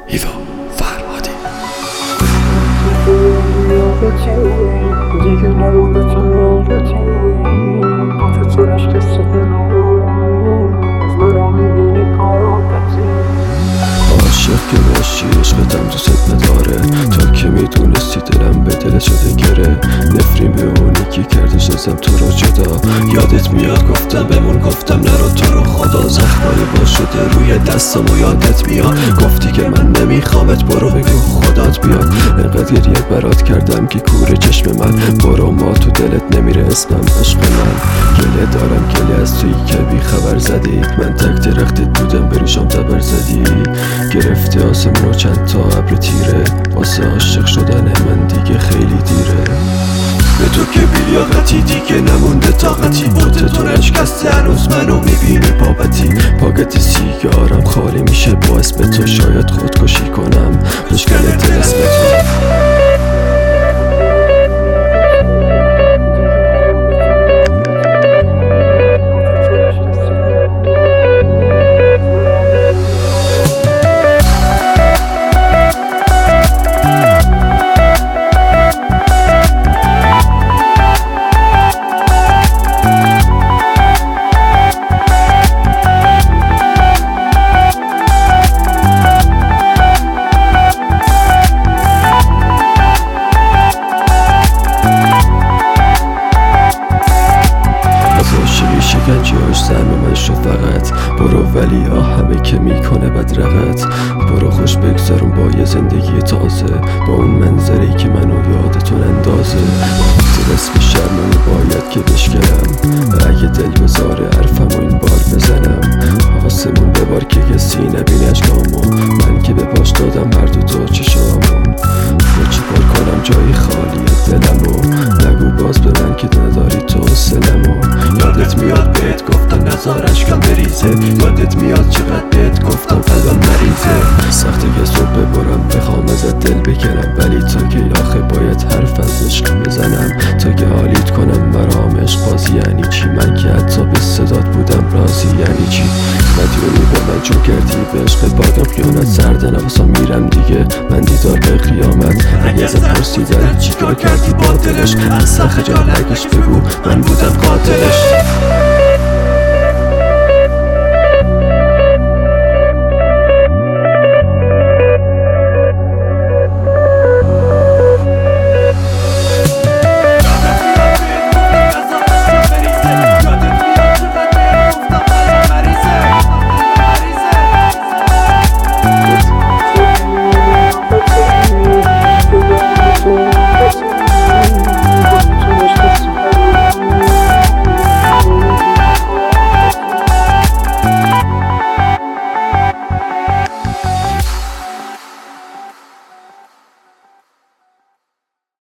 هیوا فرهادی. دیگه نمونده تنالتی با تو رشت سهنو از مرا میبینی کارابتی. عاشق که باشی عشقتم دوست نداره، تا که میدونستی دلم به دل شده گره. نفرین به اونی که کردش ازم تو را جدا. یادت میاد گفتم بمون، گفتم نرو تو رو خدا. زخمانی با شده روی دستم و یادت میاد گفتی که من نمیخوامت، برو بگو خدات بیاد. انقدر گریه برات کردم که کوره چشم من، برو ما تو دلت نمیره اسمم عشق من. گله دارم گله از تویی که بی خبر زدی، من تک درختت بودم بریشم تبر زدی. گرفته آسمون و چند تا ابر تیره، واسه عاشق شدن من دیگه خیلی دیره. به تو که بیلیاقتی دیگه نمونده طاقتی، بوته تو نشکسته هنوز منو میبینی بابتی. پاکت سیگارم خالی میشه با اسم تو، شاید خودکشی کنم مشکل دل اسم تو. شکنجهاش سرم من شو فقط، برو ولی همه که میکنه بدرقت. برو خوش بگذارم با یه زندگی تازه، با اون منظری که منو یادتون اندازه. وقتی رسم شرمونی باید که بشکرم، اگه دل بذاره حرفم و این بار بزنم. آسمون ببار که کسی نبین اشکامو، من که به پاش دادم هر دو چشامو. با چی کار کنم جایی خالی دلمو، نگو باز به من که نداری تو حوصله‌مو. یادت میاد بهت گفتم نذار اشکم بریزه، یادت میاد چقدر بهت گفتم قلبم مریضه. سخته که صبح ببرم بخوام ازت دل بکنم، ولی تا که آخه باید حرف از عشق بزنم. تا که حالیت کنم مرام عشق بازی یعنی چی، من که حتی به صدات بودم راضی یعنی چی. مدیونی به من چون کردی به عشق بادم خیانت، سرد نفسم میرم دیگه من دیدار به قیامت. اگه ازت پرسیدن چی کار کردی با دلش، اصلا خجال نکش بگو من بودم قاتلش.